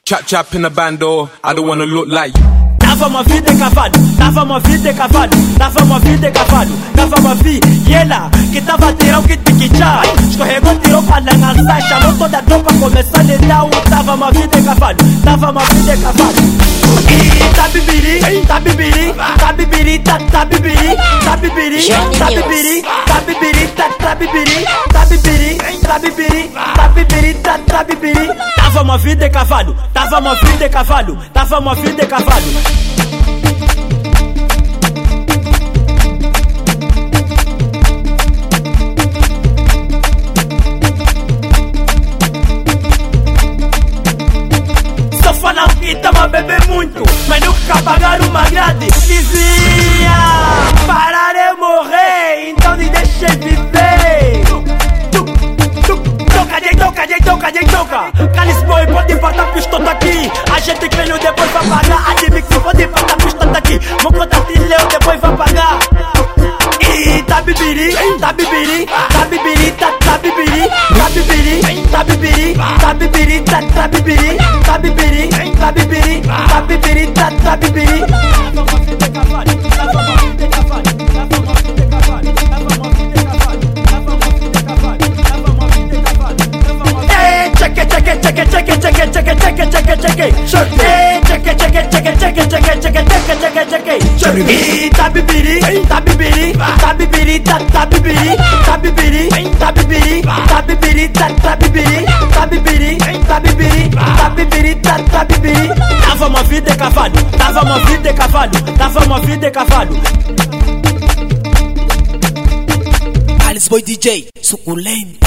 Chap in the bando, I don't wanna look like. Tava uma vida de cavalo, tava uma vida de cavalo, tava uma vida de cavalo, tava uma vida e ela que tava a tirar o kit piquichá, escorregou, tirou pra lançar, chamou toda a tropa, começou a lhe dar um. Tava uma vida de cavalo, tava uma vida de cavalo. E tá bibiri, tá bibiri, tá bibiri, tá bibiri, tá bibiri, tá bibiri, tá bibiri, tá bibiri, tá bibiri, tá bibiri, tá bibiri, tá bibiri. Tava uma vida de cavalo, tava uma vida de cavalo, tava uma vida de cavalo. Só falam que tava a beber muito, mas nunca pagaram uma grade. Dizia, parar eu morrer, então me deixe viver. Toca. Calice boy, pode botar pistão daqui. A gente que veio depois vai pagar. A de mix pode botar pistão daqui. Vou botar tilhão, depois vai pagar. E tá bibiri, tá bibiri, tá bibiri, tá bibiri, tá bibiri, tá bibiri, tá bibiri, tá bibiri, tá bibiri, tá bibiri, tá bibiri, tá bibiri. E tá bibiri, tá bibiri, tá bibiri, tá bibiri, tá bibiri, tá bibiri, tá bibiri, tá bibiri, tá bibiri, tá bibiri, tá bibiri, tá bibiri. Tava uma vida de cavalo, tava uma vida de cavalo, tava uma vida de cavalo. Calice Boy DJ, suculenta.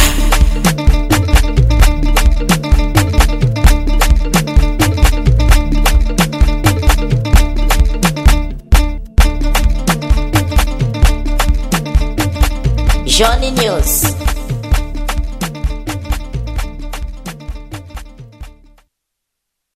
Johnny News.